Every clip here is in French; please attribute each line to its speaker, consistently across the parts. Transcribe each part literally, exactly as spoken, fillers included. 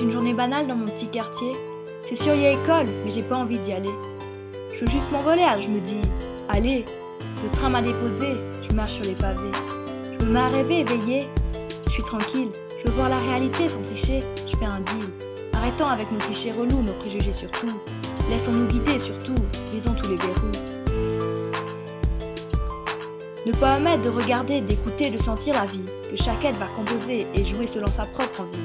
Speaker 1: une journée banale dans mon petit quartier. C'est sûr, il y a école, mais j'ai pas envie d'y aller. Je veux juste m'envoler, alors je me dis, allez, le train m'a déposé, je marche sur les pavés. Je me mets à rêver, éveillé, je suis tranquille, je veux voir la réalité sans tricher, je fais un deal. Arrêtons avec nos clichés relous, nos préjugés surtout. Laissons-nous guider surtout, brisons tous les verrous. Ne pas omettre de regarder, d'écouter, de sentir la vie, que chaque être va composer et jouer selon sa propre envie.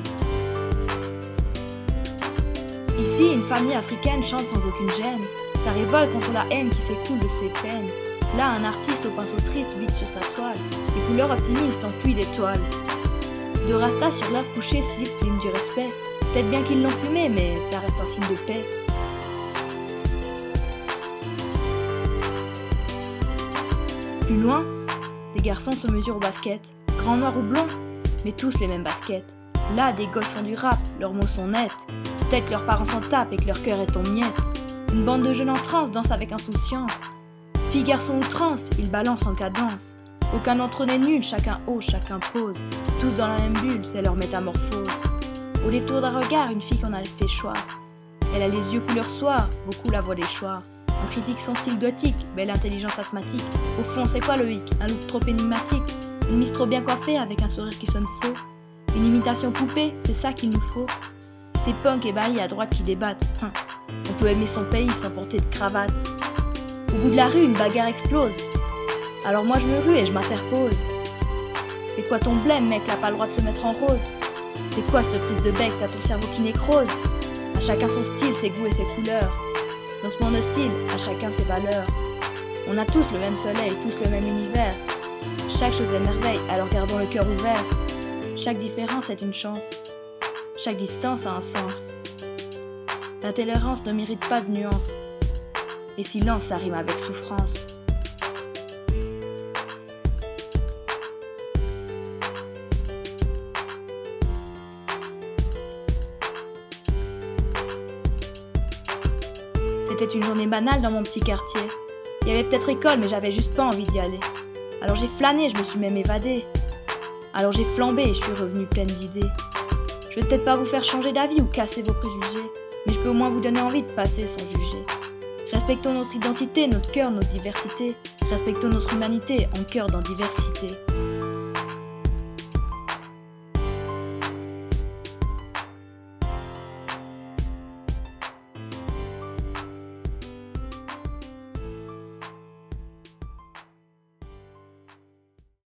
Speaker 1: Ici, une famille africaine chante sans aucune gêne, sa révolte contre la haine qui s'écoule de ses peines. Là, un artiste au pinceau triste vide sur sa toile, les couleurs optimistes en pluie d'étoiles. De Rasta sur l'herbe couchée siffle l'hymne du respect. Peut-être bien qu'ils l'ont fumé, mais ça reste un signe de paix. Plus loin, des garçons se mesurent au basket, grands, noirs ou blonds, mais tous les mêmes baskets. Là, des gosses font du rap, leurs mots sont nets. Peut-être que leurs parents s'en tapent et que leur cœur est en miettes. Une bande de jeunes en transe danse avec insouciance. Filles, garçons ou trans, ils balancent en cadence. Aucun d'entre eux n'est nul, chacun ose, chacun pose. Tous dans la même bulle, c'est leur métamorphose. Au détour d'un regard, une fille qu'on a laissé choir. Elle a les yeux couleur soir, beaucoup la voix des choix. On critique son style gothique, belle intelligence asthmatique. Au fond, c'est quoi le hic? Un look trop énigmatique. Une mise trop bien coiffée avec un sourire qui sonne faux. Une imitation poupée, c'est ça qu'il nous faut. C'est punk et baillis à droite qui débattent. Hum. On peut aimer son pays sans porter de cravate. Au bout de la rue, une bagarre explose. Alors moi je me rue et je m'interpose. C'est quoi ton blême, mec, là pas le droit de se mettre en rose? C'est quoi cette prise de bec, t'as ton cerveau qui nécrose? À chacun son style, ses goûts et ses couleurs. Dans ce monde hostile, à chacun ses valeurs. On a tous le même soleil, tous le même univers. Chaque chose est merveille, alors gardons le cœur ouvert. Chaque différence est une chance. Chaque distance a un sens. L'intolérance ne mérite pas de nuances. Et silence, ça rime avec souffrance. C'était une journée banale dans mon petit quartier. Il y avait peut-être école, mais j'avais juste pas envie d'y aller. Alors j'ai flâné, je me suis même évadée. Alors j'ai flambé et je suis revenue pleine d'idées. Je vais peut-être pas vous faire changer d'avis ou casser vos préjugés, mais je peux au moins vous donner envie de passer sans juger. Respectons notre identité, notre cœur, notre diversité. Respectons notre humanité, en cœur dans diversité.